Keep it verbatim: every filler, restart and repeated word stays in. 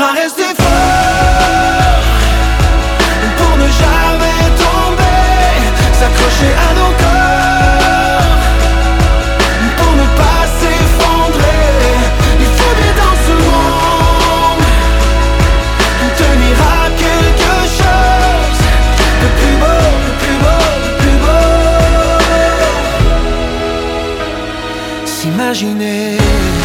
à rester fort pour ne jamais tomber, s'accrocher à nos corps pour ne pas s'effondrer. Il faut bien dans ce monde tenir à quelque chose de plus beau, de plus beau, de plus beau. S'imaginer